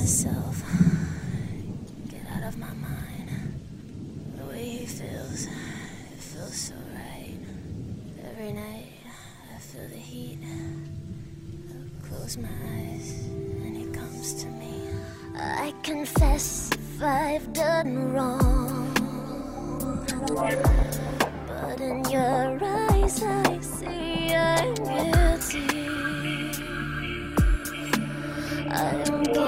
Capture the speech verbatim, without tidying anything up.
myself. Get out of my mind. The way he feels, it feels so right. Every night, I feel the heat. I close my eyes, and he comes to me. I confess if I've done wrong, but in your eyes I see I'm guilty. I'm